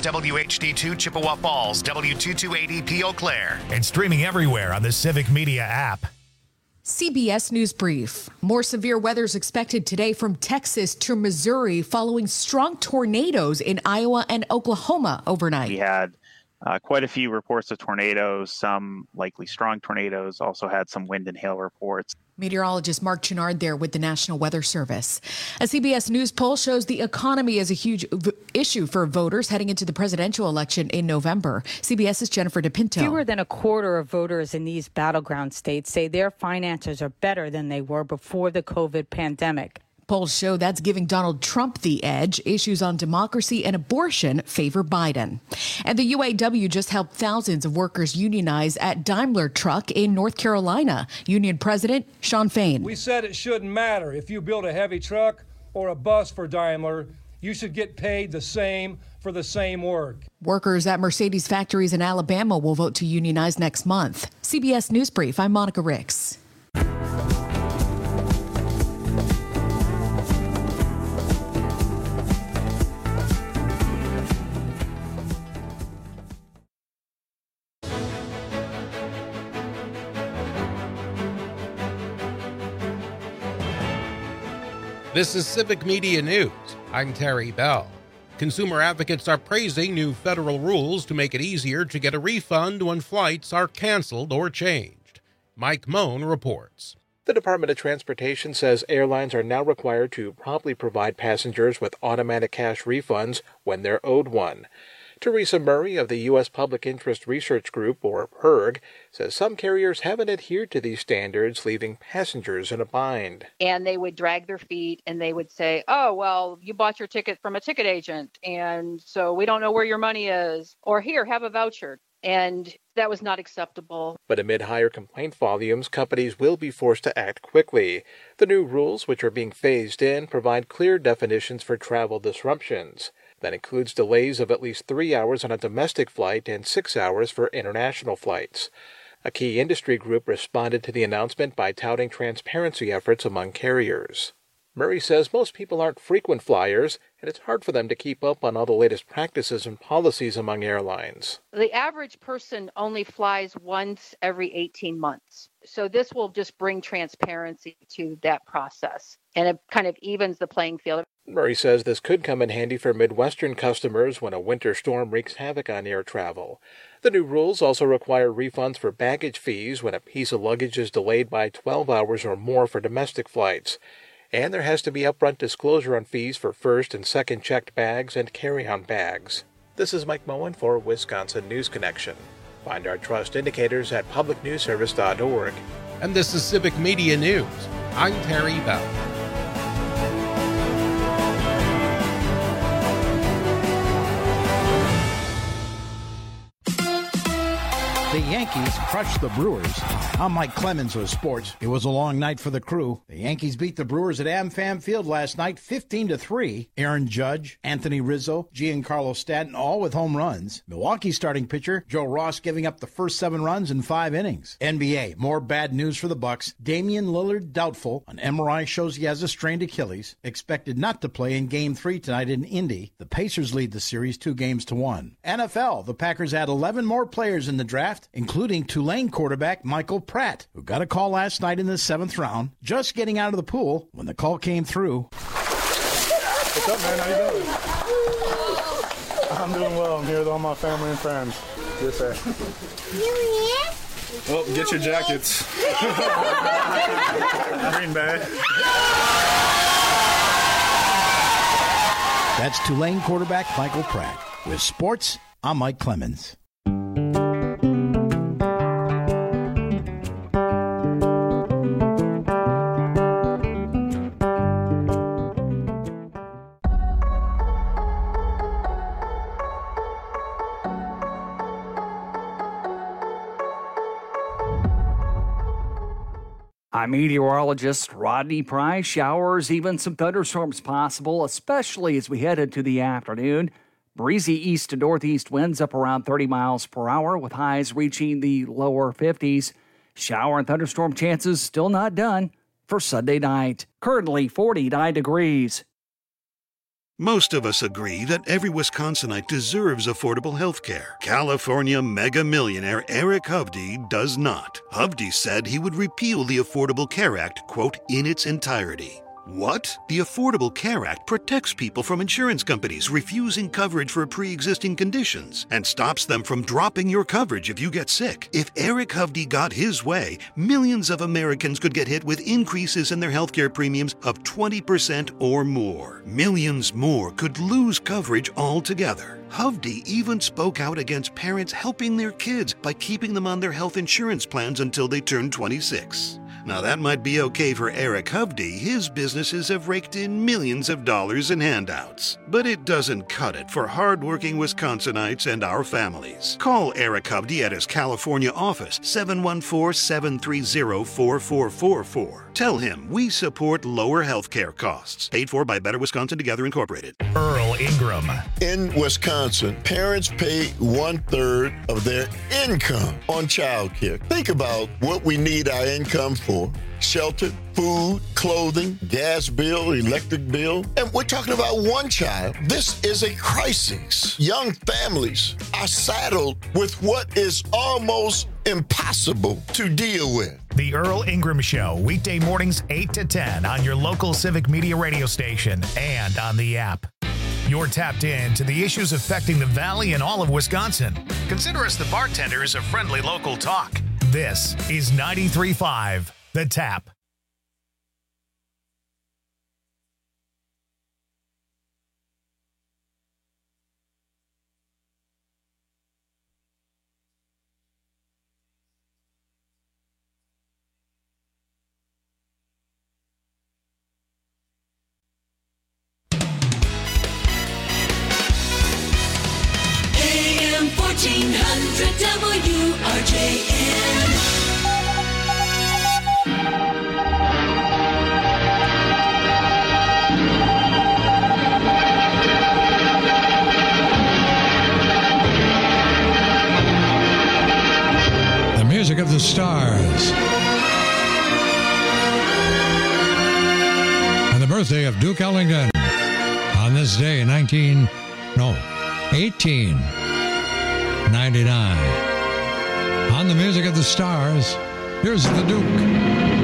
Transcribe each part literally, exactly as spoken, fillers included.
W H D two Chippewa Falls, W two two eight zero P Eau Claire. And streaming everywhere on the Civic Media app. C B S News Brief. More severe weather is expected today from Texas to Missouri following strong tornadoes in Iowa and Oklahoma overnight. We had uh, quite a few reports of tornadoes, some likely strong tornadoes, also had some wind and hail reports. Meteorologist Mark Chenard there with the National Weather Service. A C B S News poll shows the economy is a huge v- issue for voters heading into the presidential election in November. CBS's Jennifer DePinto. Fewer than a quarter of voters in these battleground states say their finances are better than they were before the COVID pandemic. Polls show that's giving Donald Trump the edge. Issues on democracy and abortion favor Biden. And the U A W just helped thousands of workers unionize at Daimler Truck in North Carolina. Union President Shawn Fain. We said it shouldn't matter if you build a heavy truck or a bus for Daimler. You should get paid the same for the same work. Workers at Mercedes factories in Alabama will vote to unionize next month. C B S News Brief, I'm Monica Ricks. This is Civic Media News. I'm Terry Bell. Consumer advocates are praising new federal rules to make it easier to get a refund when flights are canceled or changed. Mike Moan reports. The Department of Transportation says airlines are now required to promptly provide passengers with automatic cash refunds when they're owed one. Teresa Murray of the U S Public Interest Research Group, or P I R G, says some carriers haven't adhered to these standards, leaving passengers in a bind. And they would drag their feet and they would say, oh, well, you bought your ticket from a ticket agent, and so we don't know where your money is. Or here, have a voucher. And that was not acceptable. But amid higher complaint volumes, companies will be forced to act quickly. The new rules, which are being phased in, provide clear definitions for travel disruptions. That includes delays of at least three hours on a domestic flight and six hours for international flights. A key industry group responded to the announcement by touting transparency efforts among carriers. Murray says most people aren't frequent flyers, and it's hard for them to keep up on all the latest practices and policies among airlines. The average person only flies once every eighteen months. So this will just bring transparency to that process, and it kind of evens the playing field. Murray says this could come in handy for Midwestern customers when a winter storm wreaks havoc on air travel. The new rules also require refunds for baggage fees when a piece of luggage is delayed by twelve hours or more for domestic flights. And there has to be upfront disclosure on fees for first and second checked bags and carry-on bags. This is Mike Moen for Wisconsin News Connection. Find our trust indicators at public news service dot org. And this is Civic Media News. I'm Terry Bell. The Yankees crushed the Brewers. I'm Mike Clemens with sports. It was a long night for the crew. The Yankees beat the Brewers at AmFam Field last night fifteen to three. Aaron Judge, Anthony Rizzo, Giancarlo Stanton all with home runs. Milwaukee's starting pitcher Joe Ross giving up the first seven runs in five innings. N B A, more bad news for the Bucks. Damian Lillard doubtful. An M R I shows he has a strained Achilles. Expected not to play in Game three tonight in Indy. The Pacers lead the series two games to one. N F L, the Packers add eleven more players in the draft, including Tulane quarterback Michael Pratt, who got a call last night in the seventh round, just getting out of the pool when the call came through. What's up, man? How you doing? I'm doing well. I'm here with all my family and friends. Yes, sir. Well, get your jackets. Green Bay. That's Tulane quarterback Michael Pratt. With sports, I'm Mike Clemens. I'm meteorologist Rodney Price. Showers, even some thunderstorms possible, especially as we head into the afternoon. Breezy east to northeast winds up around thirty miles per hour with highs reaching the lower fifties. Shower and thunderstorm chances still not done for Sunday night. Currently forty-nine degrees. Most of us agree that every Wisconsinite deserves affordable health care. California mega millionaire Eric Hovde does not. Hovde said he would repeal the Affordable Care Act, quote, in its entirety. What? The Affordable Care Act protects people from insurance companies refusing coverage for pre-existing conditions and stops them from dropping your coverage if you get sick. If Eric Hovde got his way, millions of Americans could get hit with increases in their healthcare premiums of twenty percent or more. Millions more could lose coverage altogether. Hovde even spoke out against parents helping their kids by keeping them on their health insurance plans until they turn twenty-six. Now that might be okay for Eric Hovde. His businesses have raked in millions of dollars in handouts. But it doesn't cut it for hardworking Wisconsinites and our families. Call Eric Hovde at his California office, seven one four, seven three zero, four four four four. Tell him we support lower health care costs. Paid for by Better Wisconsin Together Incorporated. Earl Ingram. In Wisconsin, parents pay one-third of their income on child care. Think about what we need our income for. Shelter, food, clothing, gas bill, electric bill. And we're talking about one child. This is a crisis. Young families are saddled with what is almost impossible to deal with. The Earl Ingram Show, weekday mornings eight to ten on your local Civic Media radio station and on the app. You're tapped in to the issues affecting the Valley and all of Wisconsin. Consider us the bartenders of friendly local talk. This is ninety-three point five The Tap. A M fourteen hundred W R J M. Music of the Stars. And the birthday of Duke Ellington on this day in nineteen, no, eighteen ninety-nine. On the Music of the Stars, here's the Duke.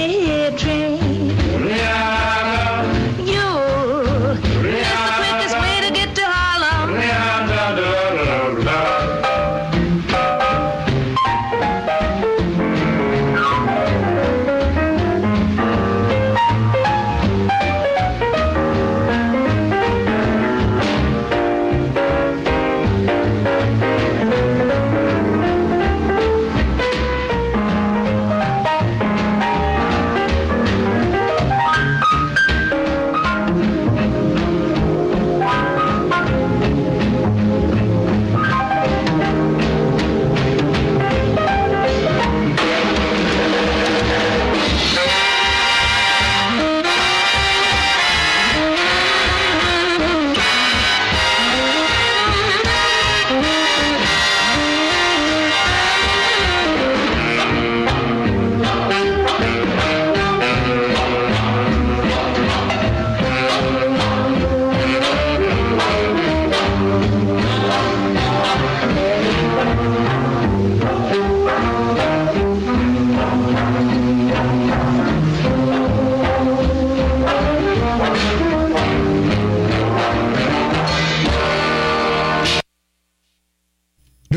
You'll miss the quickest way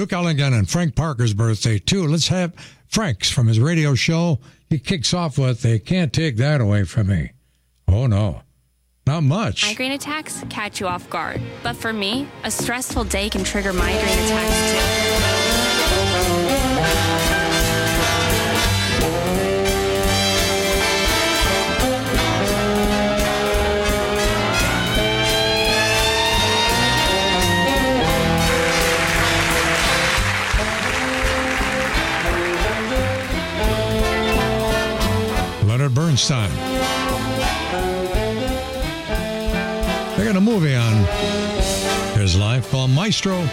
Duke Ellington and Frank Parker's birthday, too. Let's have Frank's from his radio show. He kicks off with, "They can't take that away from me." Oh, no. Not much. Migraine attacks catch you off guard. But for me, a stressful day can trigger migraine attacks, too. Leonard Bernstein. They got a movie on his life called Maestro.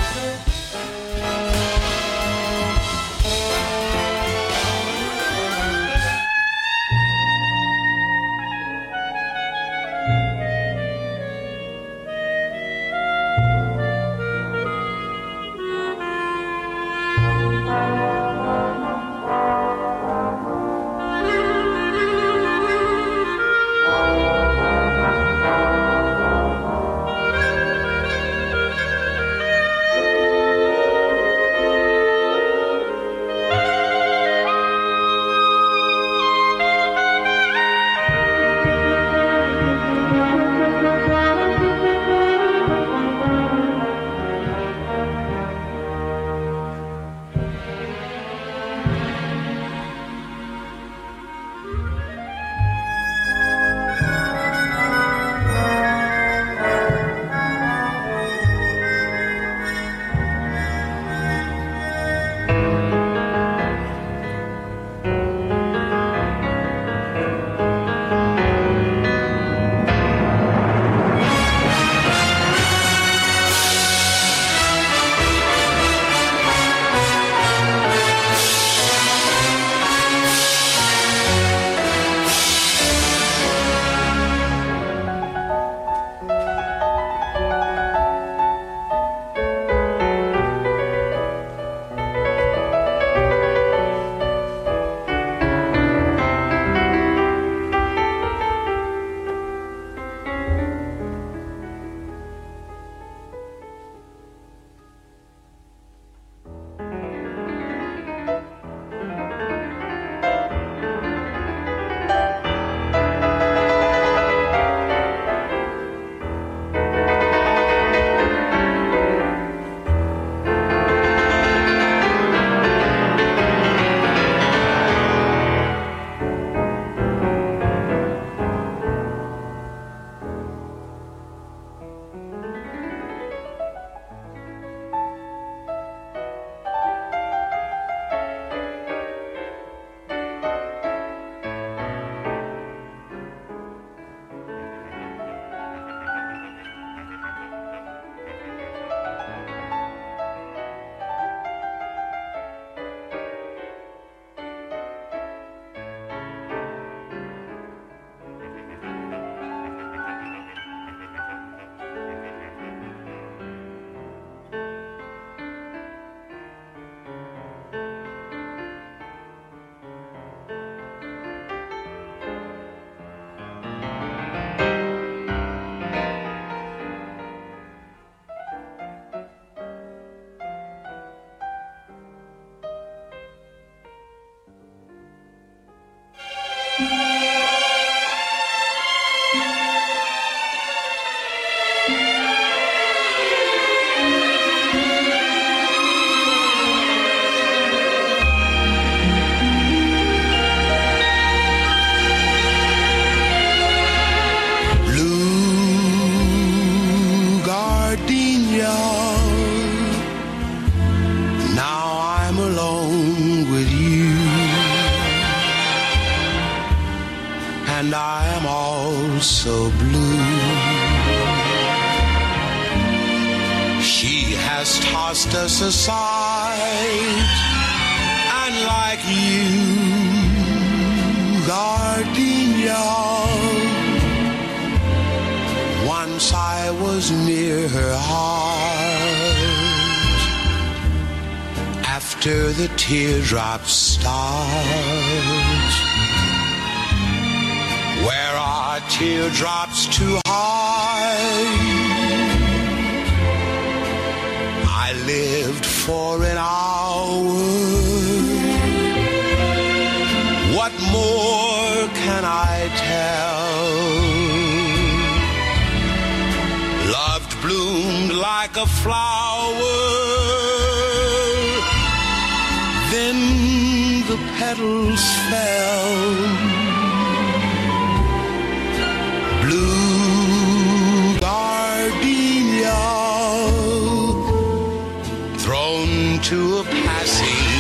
and I am also blue. She has tossed us aside, and like you, gardenia, once I was near her heart. After the teardrops start, where are teardrops to hide? I lived for an hour. What more can I tell? Loved bloomed like a flower, then the petals fell. Blue gardenia thrown to a passing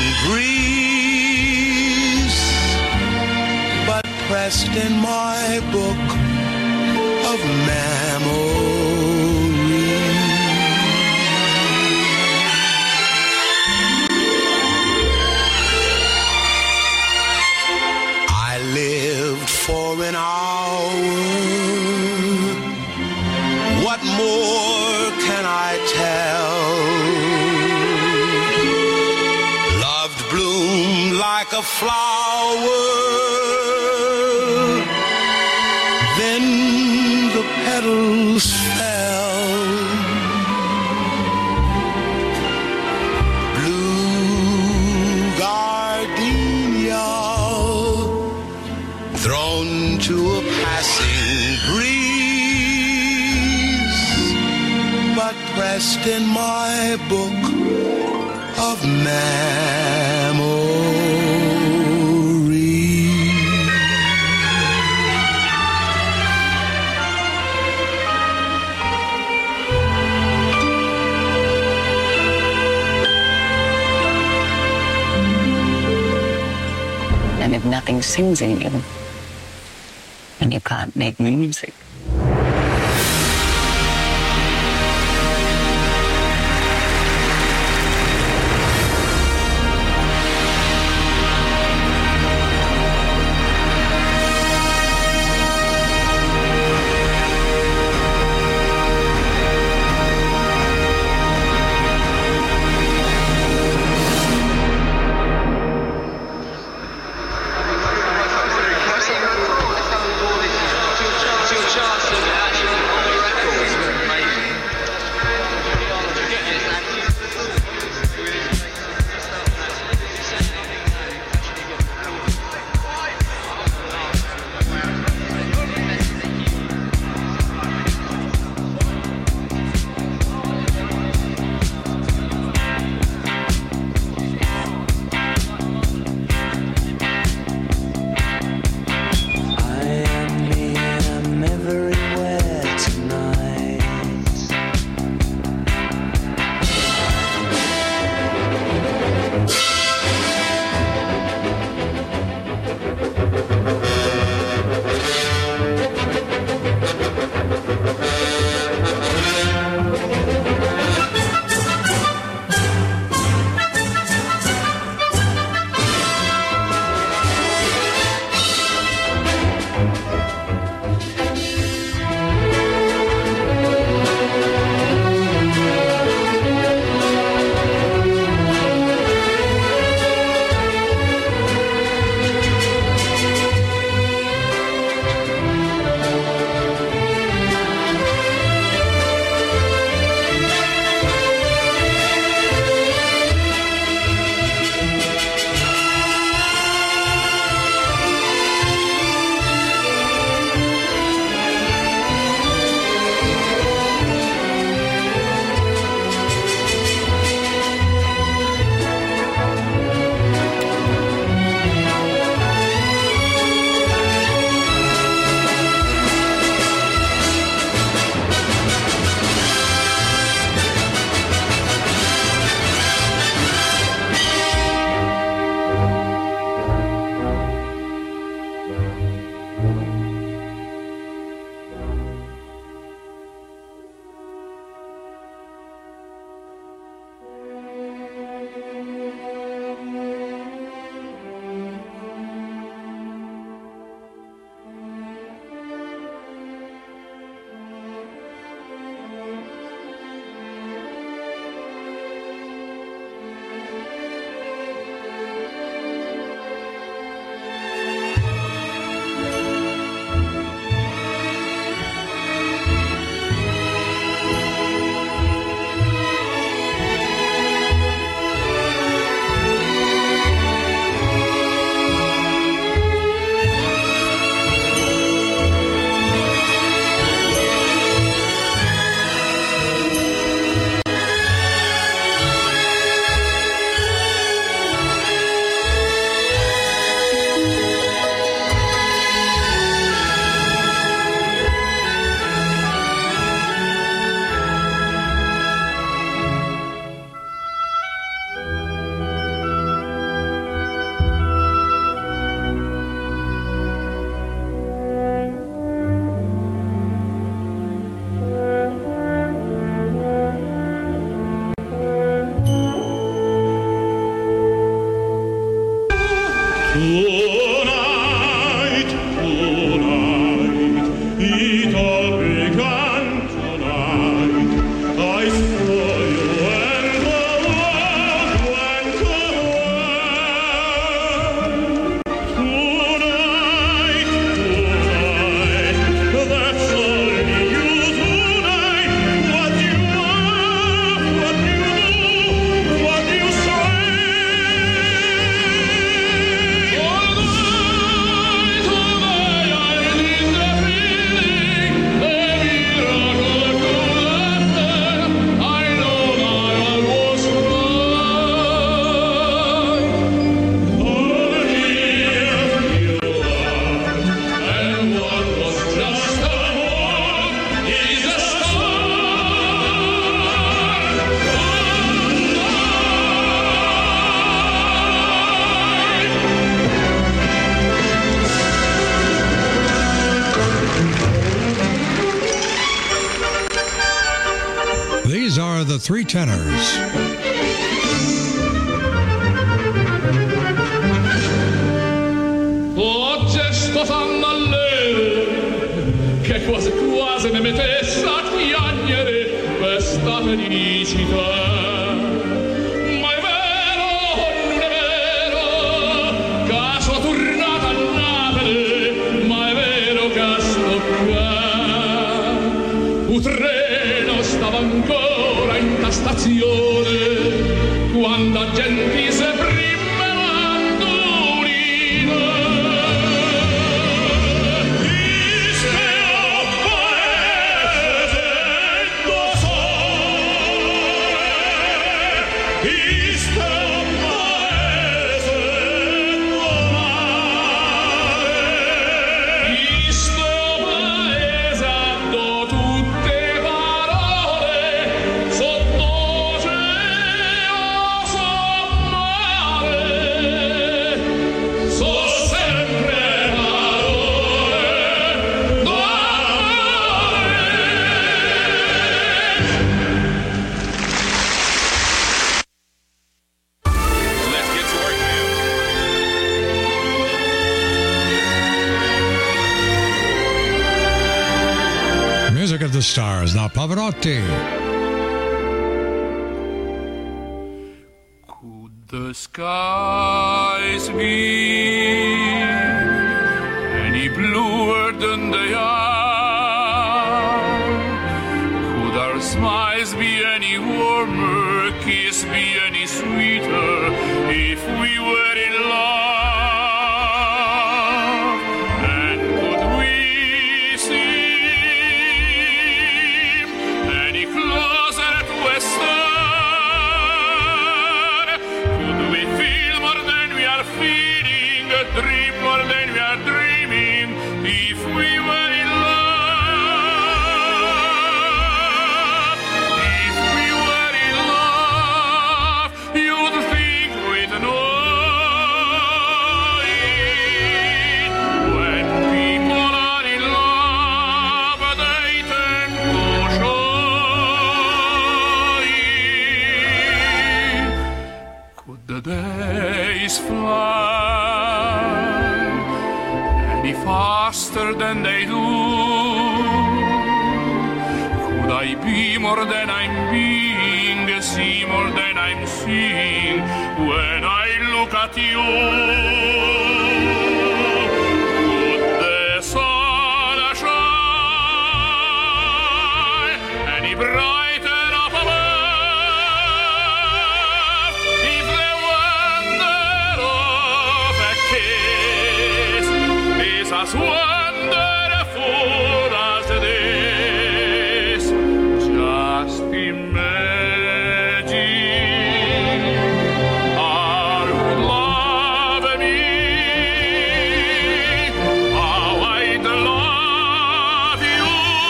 breeze, but pressed in my book of memories. I lived for an hour. What more can I tell? Loved bloomed like a flower, then the petals fell. Blue gardenia thrown to a passing breeze, but pressed in my book of memories. And if nothing sings in you, then you can't make music. Future are the Three Tenors. Oh, gesto fa male, che quasi quasi mi mettesse a piangere questa felicità. Ma è vero, non è vero, che sono tornata a Napoli, ma è vero che sto qua. Un treno stava ancora in ta stazione, quando la gente si prima of the Stars. Now Pavarotti. Could the skies be any bluer than they are? Could our smiles be any warmer, kiss be any sweeter if we were in love? Dream more than we are dreaming if we were in love. If we were in love, you'd think we'd know it. When people are in love, they tend to show it. Could the days fly faster than they do? Could I be more than I'm being, see more than I'm seeing when I look at you? Could the sun shine any brighter up above if the wonder of a kiss as wonderful as this? Just imagine how you love me, how I'd love you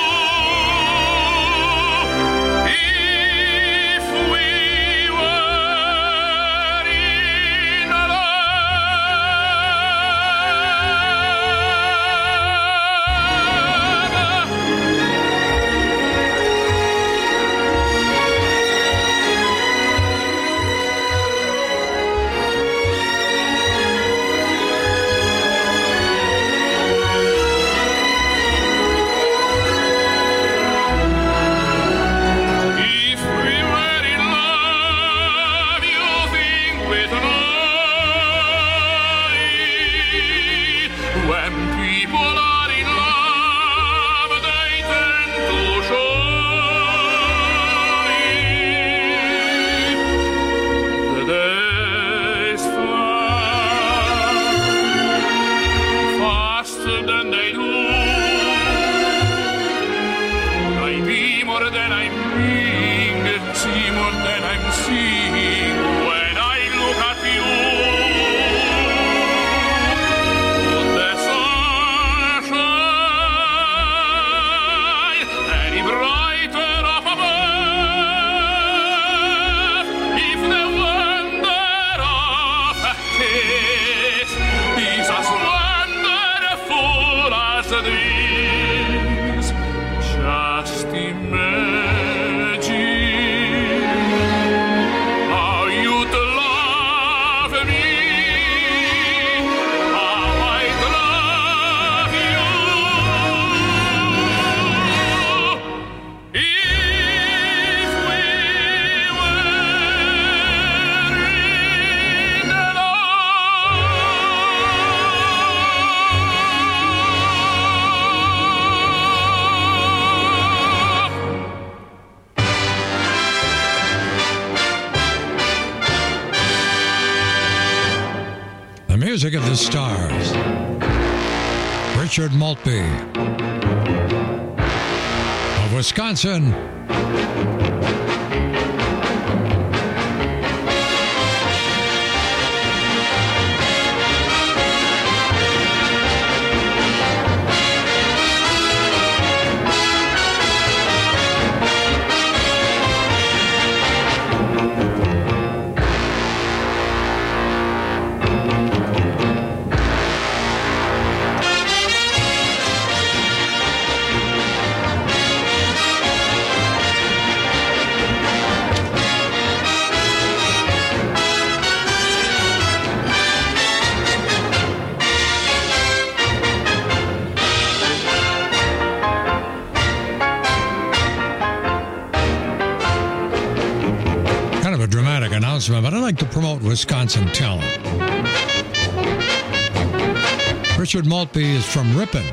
if we were in love. When people are in love, they tend to show it. The days fly faster than they do. I be more than I'm being, see more than I'm seeing when I look at you. Just imagine music of the stars. Richard Maltby of Wisconsin. But I'd like to promote Wisconsin talent. Richard Maltby is from Ripon.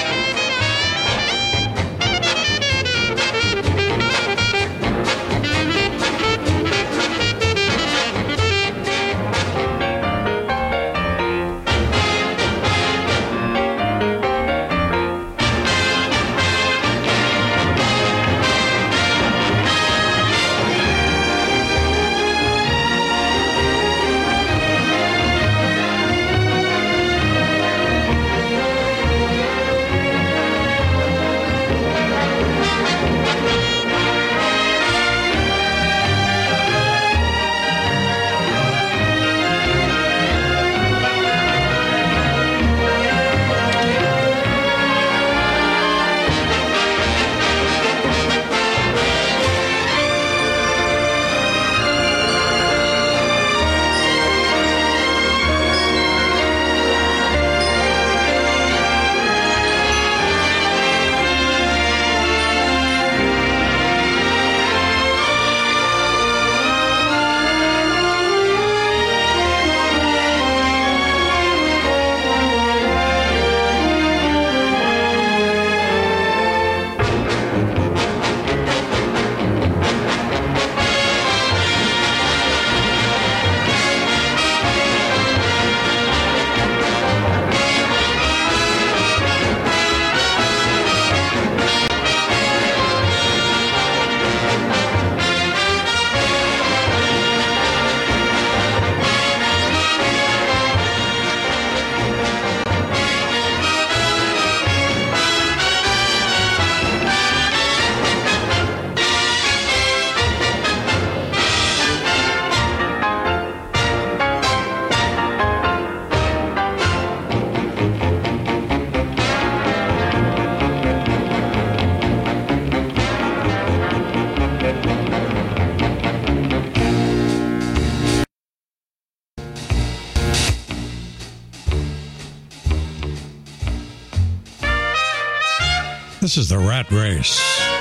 This is The Rat Race.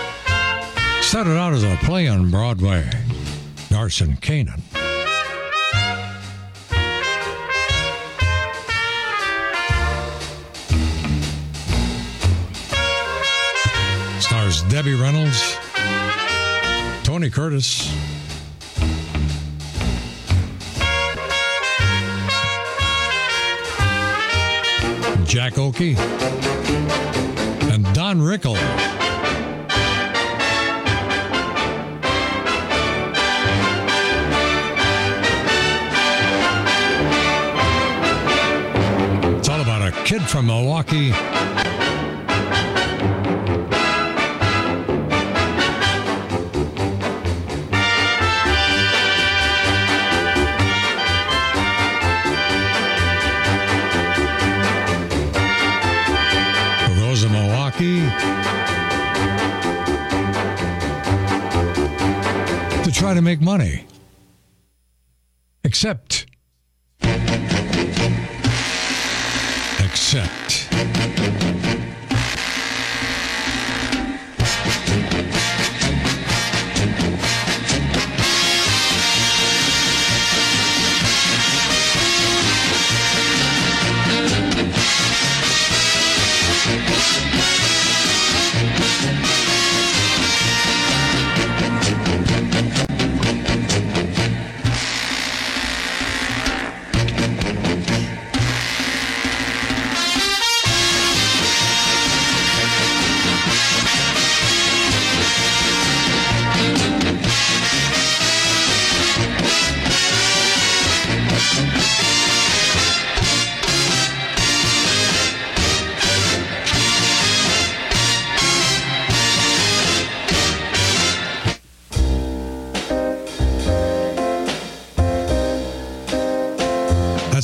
Started out as a play on Broadway. Garson Kanin. Stars Debbie Reynolds, Tony Curtis, Jack Oakey, and Don Rickle. It's all about a kid from Milwaukee to try to make money. Except, except,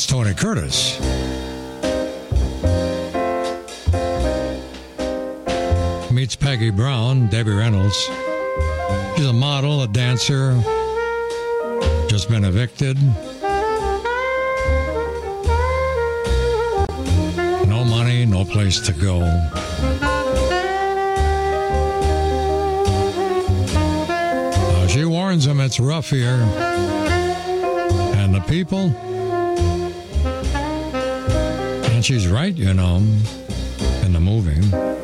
That's Tony Curtis. Meets Peggy Brown, Debbie Reynolds. She's a model, a dancer, just been evicted. No money, no place to go. Uh, she warns him it's rough here. And the people? And she's right, you know, in the movie.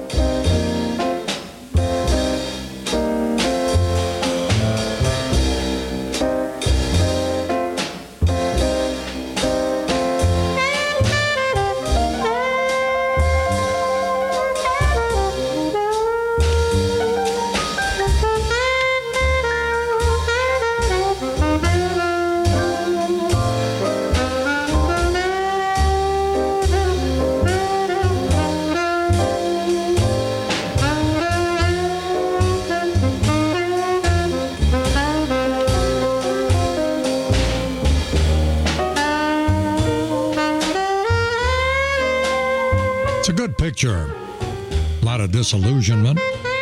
Picture. A lot of disillusionment,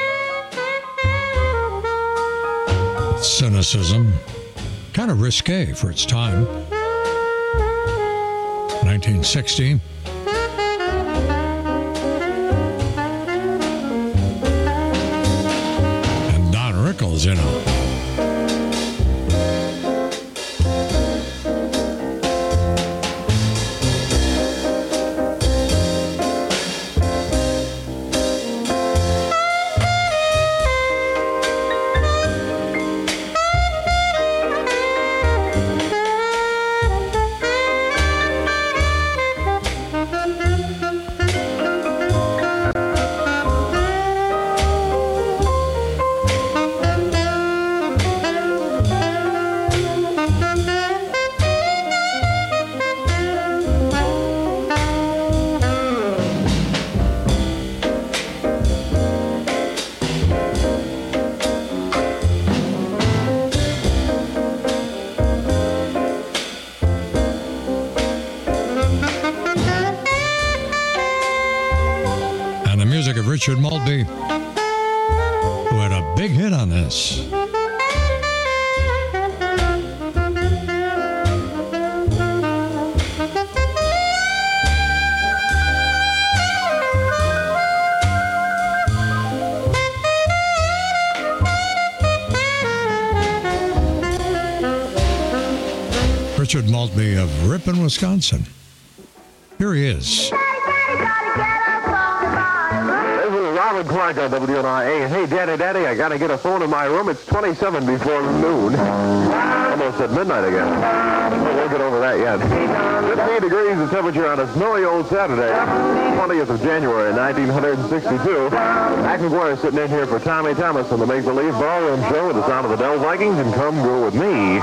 cynicism, kind of risque for its time. nineteen sixty. And Don Rickles, you know. Richard Maltby, who had a big hit on this. Richard Maltby of Ripon, Wisconsin. Here he is. Robert Clark on W N I A. Hey, Daddy, Daddy, I got to get a phone in my room. It's twenty-seven before noon. Almost at midnight again. We'll get over that yet. fifteen degrees the temperature on a snowy old Saturday, twentieth of January, nineteen sixty-two. Mac McGuire sitting in here for Tommy Thomas on the Make Believe Ballroom Show with the sound of the Dell Vikings, and Come Go With Me.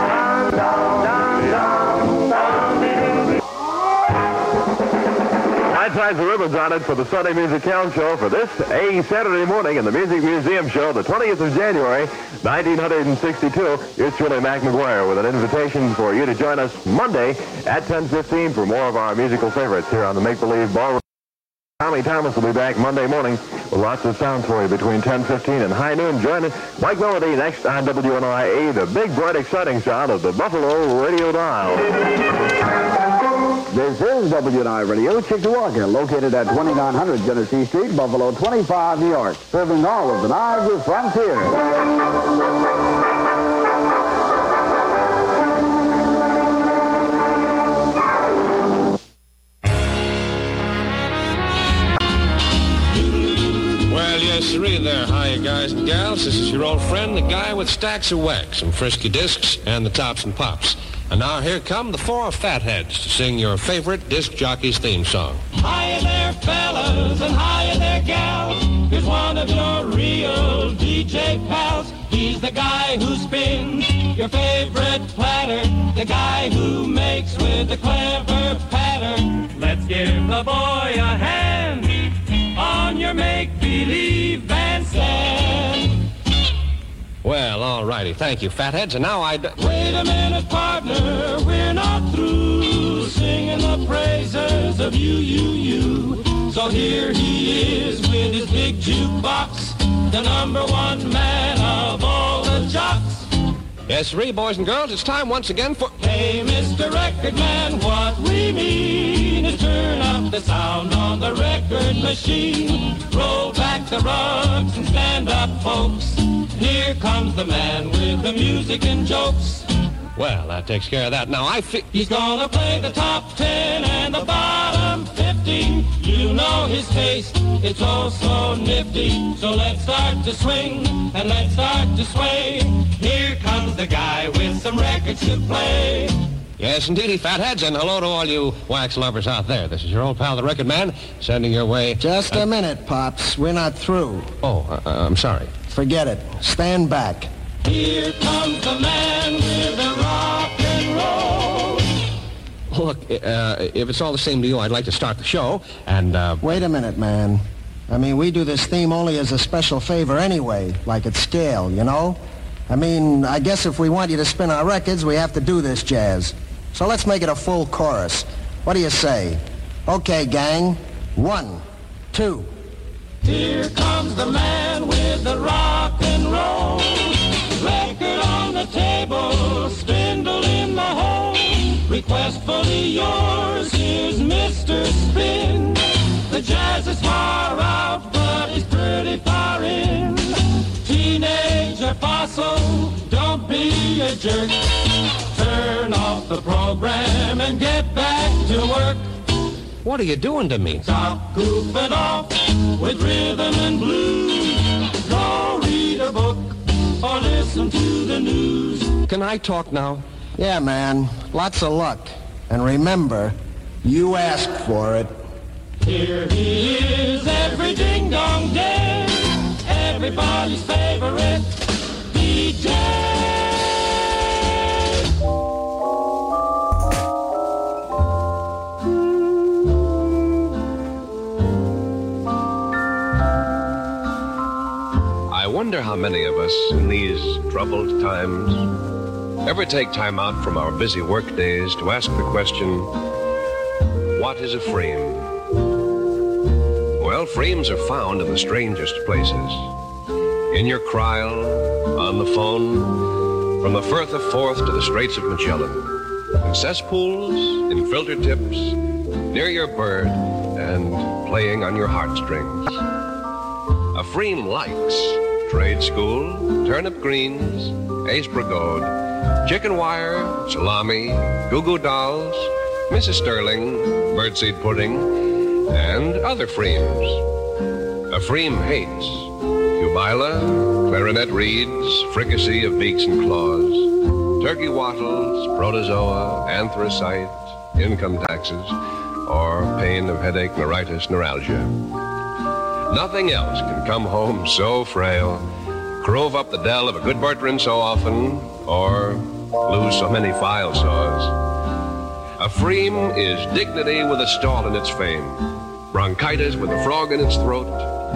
High Tides and Ribbons on it for the Sunday Music Count Show for this a Saturday morning in the Music Museum Show, the twentieth of January, nineteen sixty-two. Here's truly Mac McGuire with an invitation for you to join us Monday at ten fifteen for more of our musical favorites here on the Make Believe Ballroom. Tommy Thomas will be back Monday morning with lots of sounds for you between ten fifteen and high noon. Join Mike Melody next on W N I A, the big, bright, exciting sound of the Buffalo radio dial. This is W N I Radio, Chickawaga, located at twenty-nine hundred Genesee Street, Buffalo twenty-five, New York, serving all of the Niagara frontier. Well, yes, sirree there. Hiya, guys and gals. This is your old friend, the guy with stacks of wax, some frisky discs, and the tops and pops. And now here come the four fatheads to sing your favorite disc jockey's theme song. Hiya there, fellas, and hiya there, gals. Here's one of your real D J pals. He's the guy who spins your favorite platter, the guy who makes with a clever patter. Let's give the boy a hand on your make-believe bandstand. Well, all righty. Thank you, fatheads. And now I'd... Wait a minute, partner. We're not through singing the praises of you, you, you. So here he is with his big jukebox, the number one man of all the jocks. Yes, sirree, boys and girls, it's time once again for... Hey, Mister Record Man, what we mean is turn up the sound on the record machine. Roll back the rugs and stand up, folks. Here comes the man with the music and jokes. Well, that takes care of that. Now, I fi- He's gonna play the top ten and the bottom fifteen. You know his taste, it's oh so nifty. So let's start to swing and let's start to sway. Here comes the guy with some records to play. Yes, indeedy, fatheads, and hello to all you wax lovers out there. This is your old pal, the Record Man, sending your way... Just a minute, Pops. We're not through. Oh, uh, I'm sorry. Forget it. Stand back. Here comes the man with the rock and roll. Look, uh, if it's all the same to you, I'd like to start the show, and, uh... Wait a minute, man. I mean, we do this theme only as a special favor anyway, like at scale, you know? I mean, I guess if we want you to spin our records, we have to do this jazz. So let's make it a full chorus. What do you say? Okay, gang. One, two. Here comes the man with the rock and roll. Record on the table, spindle in the hole. Requestfully yours, here's Mister Spin. The jazz is far out, but he's pretty far in. Teenager fossil, don't be a jerk. Turn off the program and get back to work. What are you doing to me? Stop goofing off with rhythm and blues. Go read a book or listen to the news. Can I talk now? Yeah, man. Lots of luck. And remember, you asked for it. Here he is every ding-dong day. Everybody's favorite D J. I wonder how many of us in these troubled times ever take time out from our busy work days to ask the question, what is a frame? Well, frames are found in the strangest places. In your cryle, on the phone, from the Firth of Forth to the Straits of Magellan. In cesspools, in filter tips, near your bird, and playing on your heartstrings. A frame likes trade school, turnip greens, ace brigode, chicken wire, salami, goo-goo dolls, Missus Sterling, birdseed pudding, and other frames. A frame hates Cubila, clarinet reeds, fricassee of beaks and claws, turkey wattles, protozoa, anthracite, income taxes, or pain of headache, neuritis, neuralgia. Nothing else can come home so frail, crove up the dell of a good Bertrand so often, or lose so many file saws. A frame is dignity with a stall in its fame, bronchitis with a frog in its throat,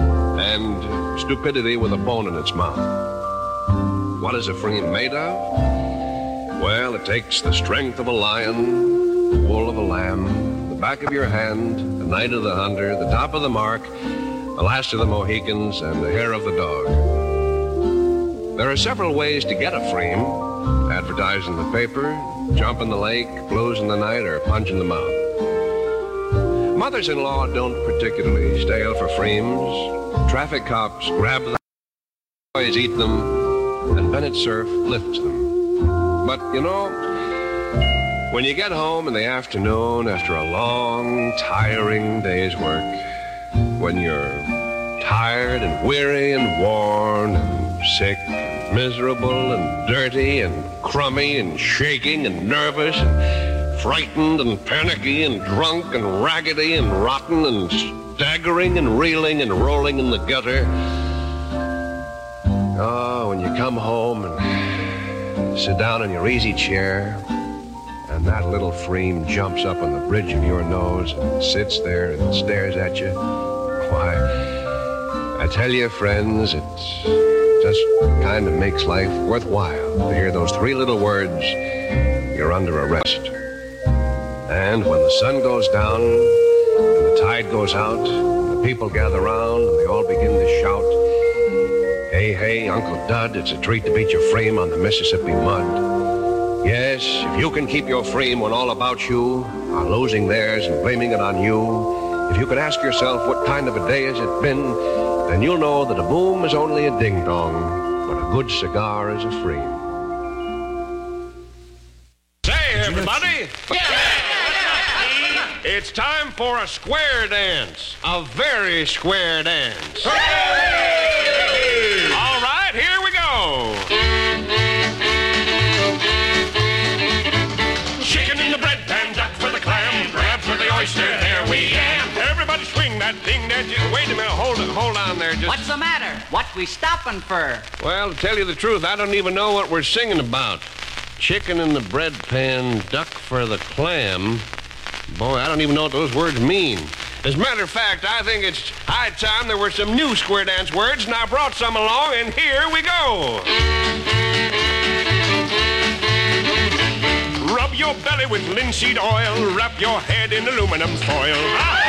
and stupidity with a bone in its mouth. What is a frame made of? Well, it takes the strength of a lion, the wool of a lamb, the back of your hand, the night of the hunter, the top of the mark, the last of the Mohicans, and the hair of the dog. There are several ways to get a frame. Advertise in the paper, jump in the lake, blues in the night, or punch in the mouth. Mothers-in-law don't particularly stale for frames. Traffic cops grab them, boys eat them, and Bennett Cerf lifts them. But, you know, when you get home in the afternoon after a long, tiring day's work, when you're tired and weary and worn and sick and miserable and dirty and crummy and shaking and nervous and frightened and panicky and drunk and raggedy and rotten and staggering and reeling and rolling in the gutter. Oh, when you come home and sit down in your easy chair and that little frame jumps up on the bridge of your nose and sits there and stares at you. Why, I tell you, friends, it's That's the kind that makes life worthwhile, to hear those three little words, you're under arrest. And when the sun goes down and the tide goes out, the people gather round and they all begin to shout, hey, hey, Uncle Dud, it's a treat to beat your frame on the Mississippi mud. Yes, if you can keep your frame when all about you are losing theirs and blaming it on you, if you could ask yourself what kind of a day has it been, then you'll know that a boom is only a ding-dong, but a good cigar is a frame. Say, everybody! It's time for a square dance. A very square dance. Hooray! All right, here we go. Chicken in the bread pan, duck for the clam, crab for the oyster, there we am. Everybody swing that thing there. Just wait a minute, hold it, hold on there. Just... What's the matter? What we stopping for? Well, to tell you the truth, I don't even know what we're singing about. Chicken in the bread pan, duck for the clam. Boy, I don't even know what those words mean. As a matter of fact, I think it's high time there were some new square dance words, and I brought some along, and here we go. Rub your belly with linseed oil, wrap your head in aluminum foil.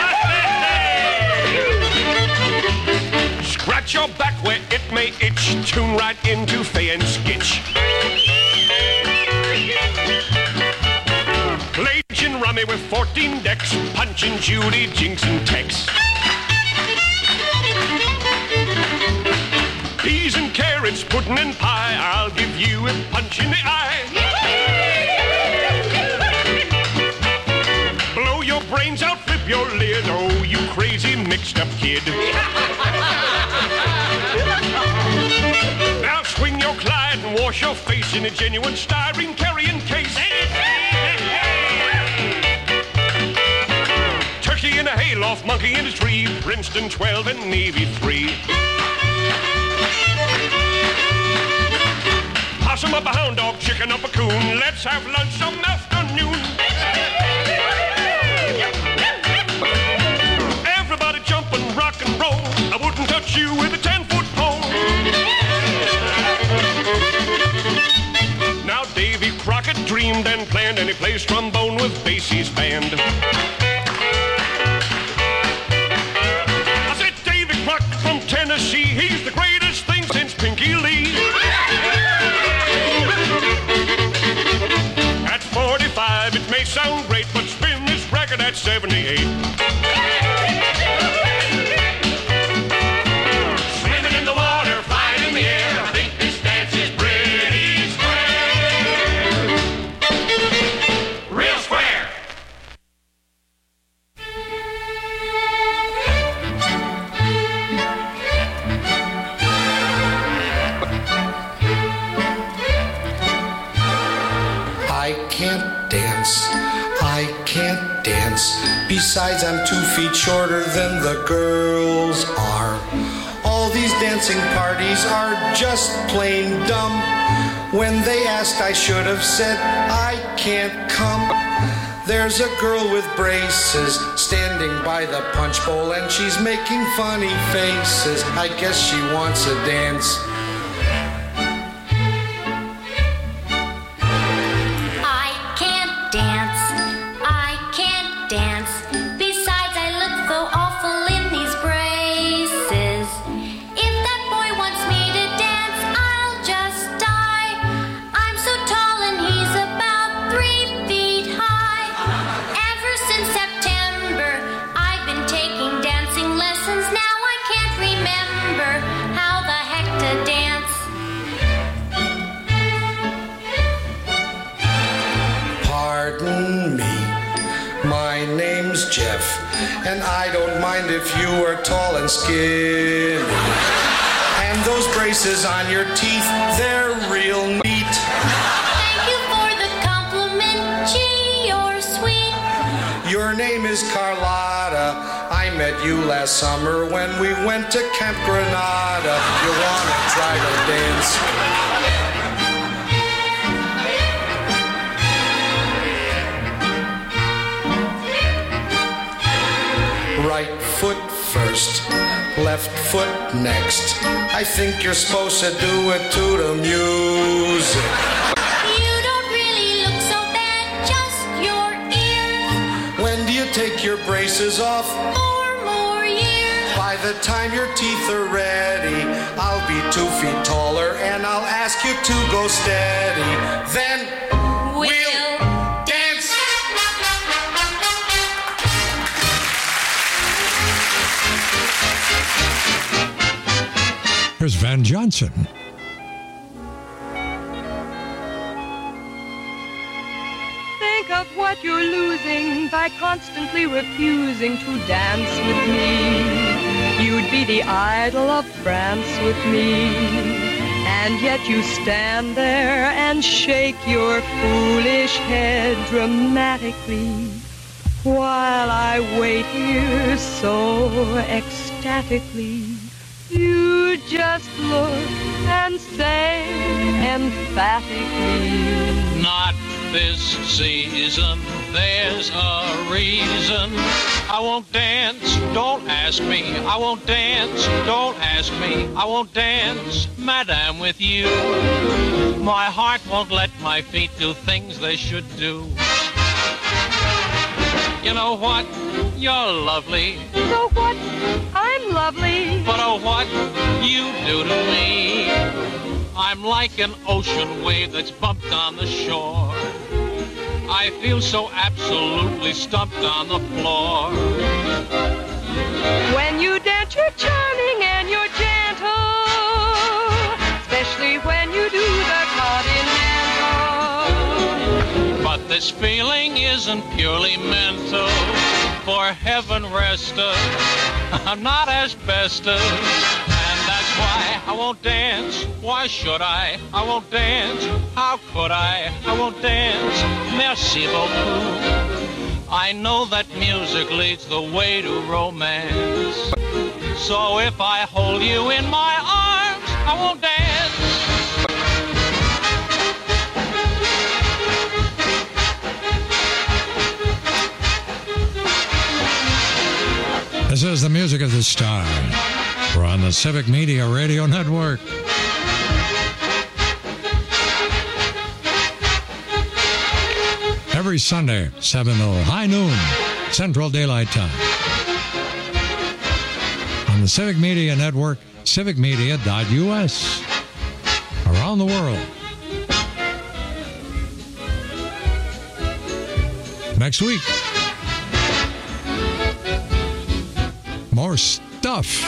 Scratch your back where it may itch, tune right into Fay and Skitch. Play gin rummy with fourteen decks, Punch and Judy, Jinx and Tex. Peas and carrots, pudding and pie, I'll give you a punch in the eye. Blow your brains out, flip your lid, oh, you crazy mixed up kid. Now swing your Clyde and wash your face in a genuine styrene carrying case. Turkey in a hayloft, monkey in a tree, Princeton twelve and Navy three. Possum up a hound dog, chicken up a coon, let's have lunch some afternoon. Everybody jump and rock and roll, I wouldn't touch you with a ten-foot pole. Now Davy Crockett dreamed and planned, and he plays trombone with Basie's band. I said Davy Crockett from Tennessee, he's the greatest thing since Pinky Lee. At forty-five it may sound great, but spin this record at seventy-eight. Swimming in the water, flying in the air, I think this dance is pretty square. Real square. I can't dance, I can't dance. Besides, I'm two feet shorter than the girls are. All these dancing parties are just plain dumb. When they asked, I should have said, I can't come. There's a girl with braces standing by the punch bowl, and she's making funny faces. I guess she wants a dance. I can't dance, I can't dance. Besides, I look so awful in these braces. If that boy wants me to dance, I'll just die. I'm so tall and he's about three feet high. Ever since September, I've been taking dancing lessons. Now I can't remember how the heck to dance. Pardon me, my name's Jeff, and I don't mind if you are tall and skinny. And those braces on your teeth, they're real neat. Thank you for the compliment, gee, you're sweet. Your name is Carlotta. I met you last summer when we went to Camp Granada. You wanna try to dance? Right foot first, left left foot next. I think you're supposed to do it to the music. You don't really look so bad, just your ears. When do you take your braces off? Four more years. By the time your teeth are ready, I'll be two feet taller and I'll ask you to go steady. Then we'll, we'll dance. Here's Van Johnson. Think of what you're losing by constantly refusing to dance with me. You'd be the idol of France with me. And yet you stand there and shake your foolish head dramatically, while I wait here so ecstatically. You just look and say emphatically, not this season, there's a reason. I won't dance, don't ask me. I won't dance, don't ask me. I won't dance, madame, with you. My heart won't let my feet do things they should do. You know what? You're lovely. So what? I'm lovely. But oh, what you do to me. I'm like an ocean wave that's bumped on the shore. I feel so absolutely stumped on the floor. When you dance, you're charming and you're gentle, especially when you do the continental. But this feeling isn't purely mental. For heaven rest us, I'm not asbestos. And that's why I won't dance. Why should I? I won't dance. How could I? I won't dance. Merci beaucoup. I know that music leads the way to romance. So if I hold you in my arms, I won't dance. This is the music of this time. We're on the Civic Media Radio Network. Every Sunday, seven to high noon, Central Daylight Time. On the Civic Media Network, civic media dot U S. Around the world. Next week, more stuff.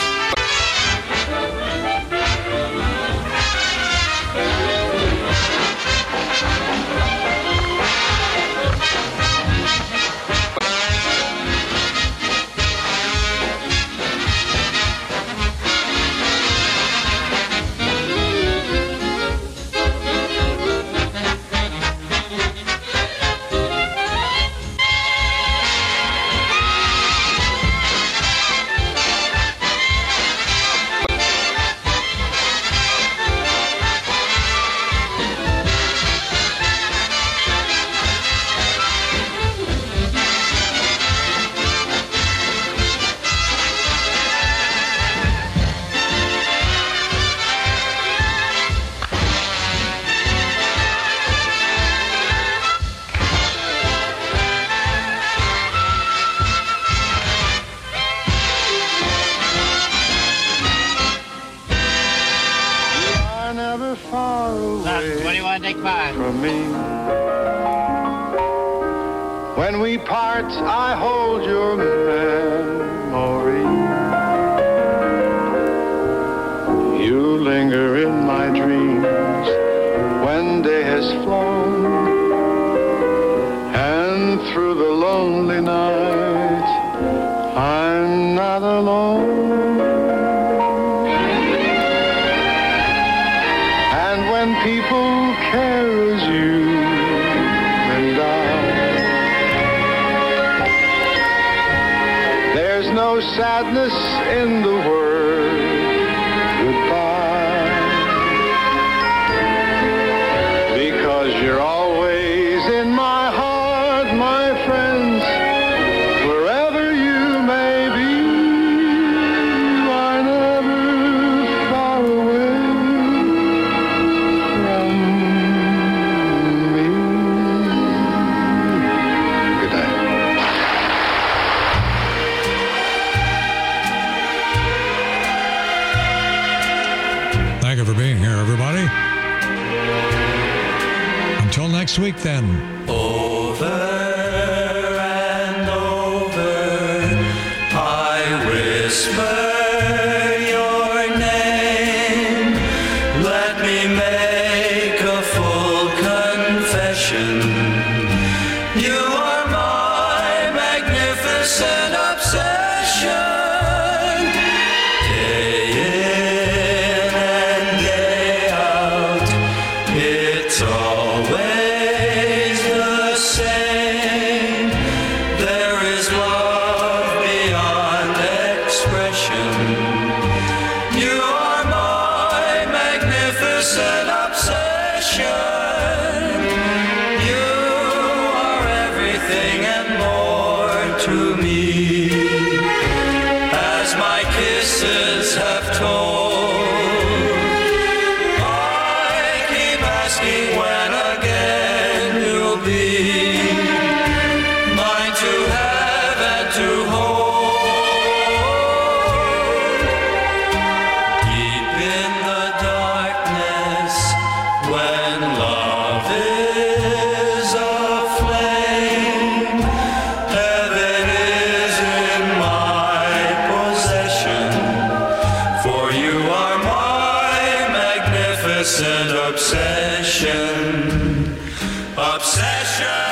From me. When we part, I hold your memory. You linger in my dreams when day has flown, and through the lonely night, I'm not alone. And when people care as you and I, there's no sadness in the word goodbye, because you're always in my heart, my friends, wherever you may be. I know Until next week, then. Over and over, I whisper your name. Let me make a full confession. You are my magnificent obsession. Day in and day out, it's always the same. There is love beyond expression. You are my magnificent obsession. You are everything and more to me, as my kisses have told. I keep asking when again you'll be mine to have and to hold. Deep in the darkness, when love is aflame, heaven is in my possession. For you are my magnificent obsession. Obsession.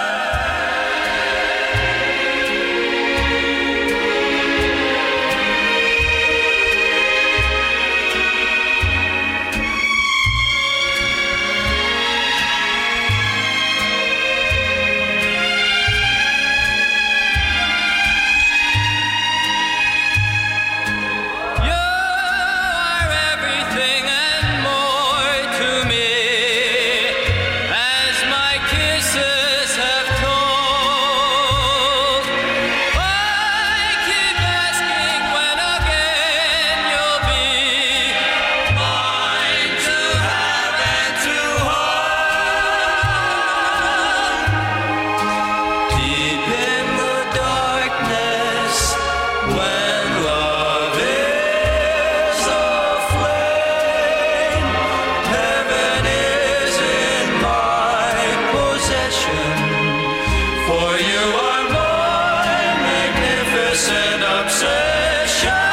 You are everything and more to me, as my kisses have told. I keep asking when again you'll be mine to have and to hold. Deep in the darkness, when love is aflame, heaven is in my possession. For you are my magnificent obsession.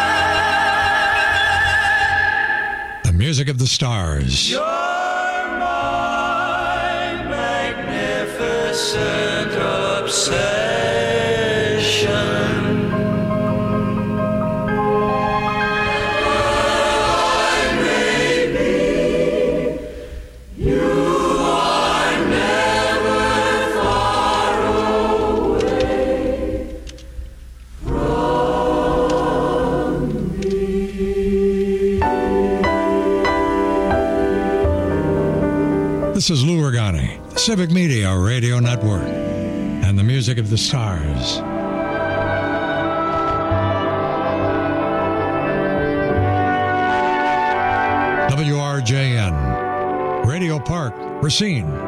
The music of the stars. You're my magnificent obsession. You are never far away from me. This is Lou Regani, Civic Media Radio Network, and the music of the stars. W R J N, Radio Park, Racine.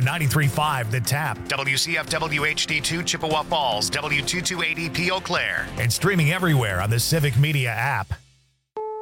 ninety-three point five The Tap, W C F W H D two Chippewa Falls, W two twenty-eight E P Eau Claire. and streaming everywhere on the Civic Media app.